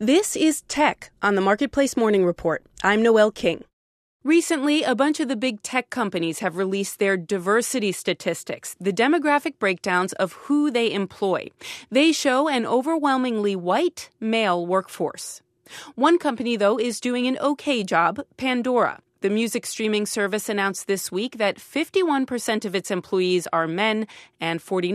This is Tech on the Marketplace Morning Report. I'm Noelle King. Recently, a bunch of the big tech companies have released their diversity statistics, the demographic breakdowns of who they employ. They show an overwhelmingly white male workforce. One company, though, is doing an okay job, Pandora. The music streaming service announced this week that 51% of its employees are men and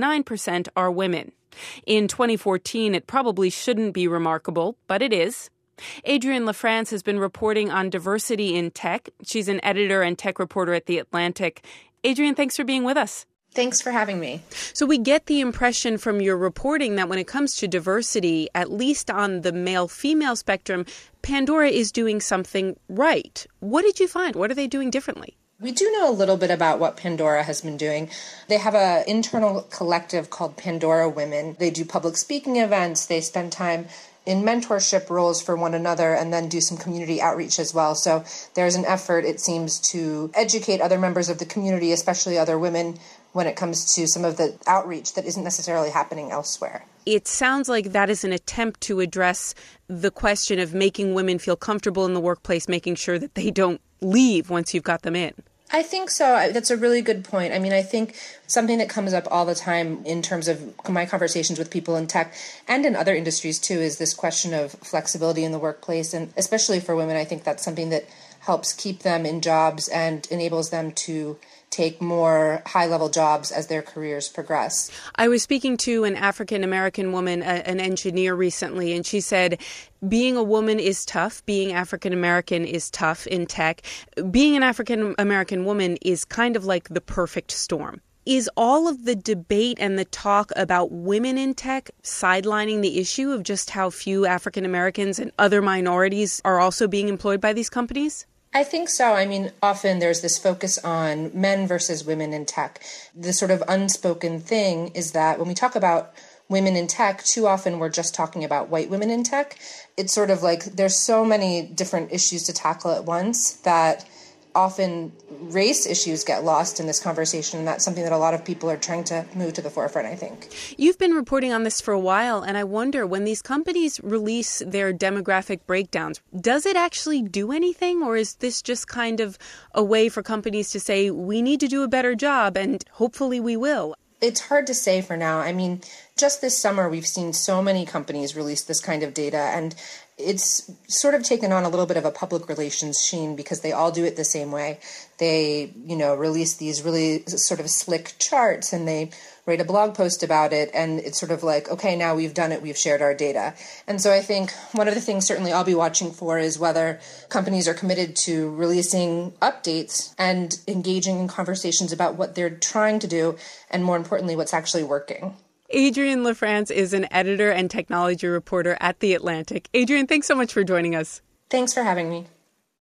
49% are women. In 2014, it probably shouldn't be remarkable, but it is. Adrienne LaFrance has been reporting on diversity in tech. She's an editor and tech reporter at The Atlantic. Adrienne, thanks for being with us. Thanks for having me. So we get the impression from your reporting that when it comes to diversity, at least on the male-female spectrum, Pandora is doing something right. What did you find? What are they doing differently? We do know a little bit about what Pandora has been doing. They have an internal collective called Pandora Women. They do public speaking events. They spend time in mentorship roles for one another and then do some community outreach as well. So there's an effort, it seems, to educate other members of the community, especially other women, when it comes to some of the outreach that isn't necessarily happening elsewhere. It sounds like that is an attempt to address the question of making women feel comfortable in the workplace, making sure that they don't leave once you've got them in. I think so. That's a really good point. I mean, I think something that comes up all the time in terms of my conversations with people in tech and in other industries too is this question of flexibility in the workplace. And especially for women, I think that's something that helps keep them in jobs and enables them to take more high-level jobs as their careers progress. I was speaking to an African-American woman, an engineer recently, and she said, being a woman is tough. Being African-American is tough in tech. Being an African-American woman is kind of like the perfect storm. Is all of the debate and the talk about women in tech sidelining the issue of just how few African-Americans and other minorities are also being employed by these companies? I think so. I mean, often there's this focus on men versus women in tech. The sort of unspoken thing is that when we talk about women in tech, too often we're just talking about white women in tech. It's sort of like there's so many different issues to tackle at once that often race issues get lost in this conversation, and that's something that a lot of people are trying to move to the forefront, I think. You've been reporting on this for a while, and I wonder, when these companies release their demographic breakdowns, does it actually do anything, or is this just kind of a way for companies to say, we need to do a better job, and hopefully we will? It's hard to say for now. I mean, just this summer, we've seen so many companies release this kind of data, and it's sort of taken on a little bit of a public relations sheen because they all do it the same way. They, release these really sort of slick charts and they write a blog post about it. And it's sort of like, okay, now we've done it. We've shared our data. And so I think one of the things certainly I'll be watching for is whether companies are committed to releasing updates and engaging in conversations about what they're trying to do and, more importantly, what's actually working. Adrienne LaFrance is an editor and technology reporter at The Atlantic. Adrienne, thanks so much for joining us. Thanks for having me.